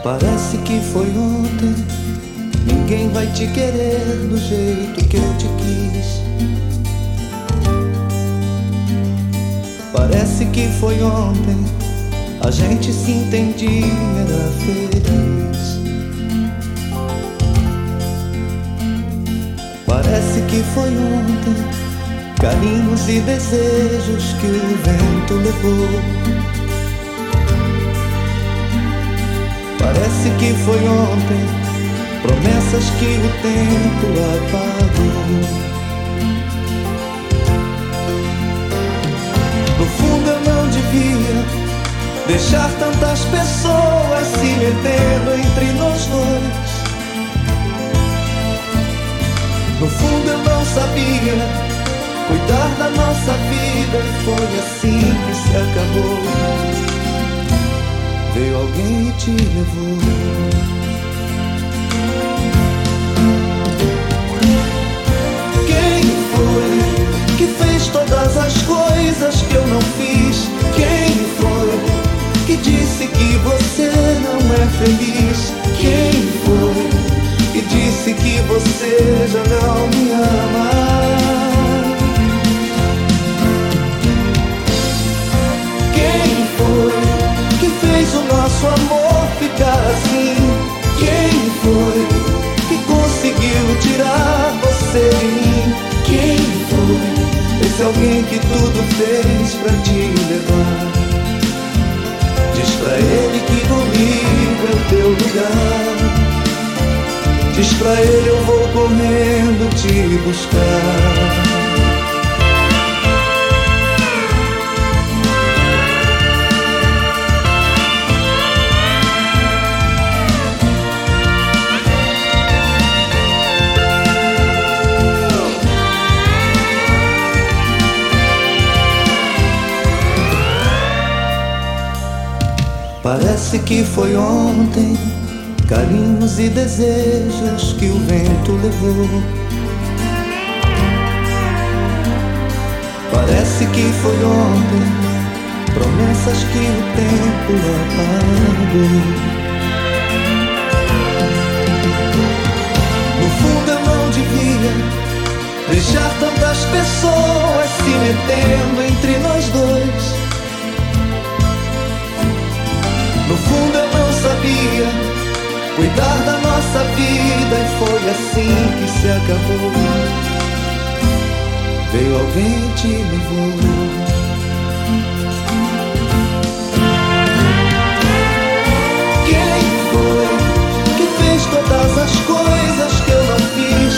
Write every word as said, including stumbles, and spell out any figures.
Parece que foi ontem. Ninguém vai te querer do jeito que eu te quis. Parece que foi ontem. A gente se entendia, era feliz. Parece que foi ontem. Carinhos e desejos que o vento levou. Parece que foi ontem. Promessas que o tempo apagou. No fundo eu não devia deixar tantas pessoas se metendo entre nós dois. No fundo eu não sabia cuidar da nossa vida, e foi assim que se acabou. Veio alguém e te levou. Quem foi que fez todas as coisas que eu não fiz? Quem foi que disse que você não é feliz? Quem foi que disse que você já não me ama? O nosso amor ficar assim? Quem foi que conseguiu tirar você de mim? Quem foi esse alguém que tudo fez pra te levar? Diz pra ele que comigo é o teu lugar. Diz pra ele eu vou correndo te buscar. Parece que foi ontem. Carinhos e desejos que o vento levou. Parece que foi ontem. Promessas que o tempo apagou. No fundo eu não devia deixar tantas pessoas se metendo entre nós dois. No fundo eu não sabia cuidar da nossa vida, e foi assim que se acabou. Veio alguém e te levou. Quem foi que fez todas as coisas que eu não fiz?